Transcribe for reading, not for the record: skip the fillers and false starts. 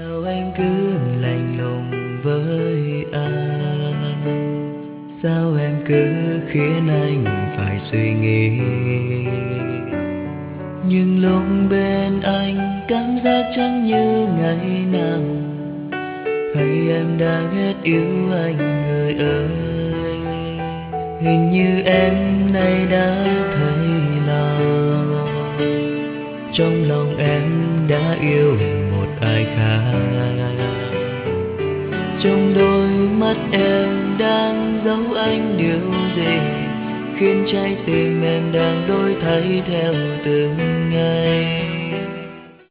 Sao anh cứ lạnh lùng với anh? Sao em cứ khiến anh phải suy nghĩ? Nhưng lúc bên anh cảm giác chẳng như ngày nào. Hay em đã hết yêu anh người ơi? Hình như em nay đã thấy lòng, trong lòng em đã yêu một ai khác. Trong đôi mắt em đang giấu anh điều gì, khiến trái tim em đang đổi thay theo từng ngày.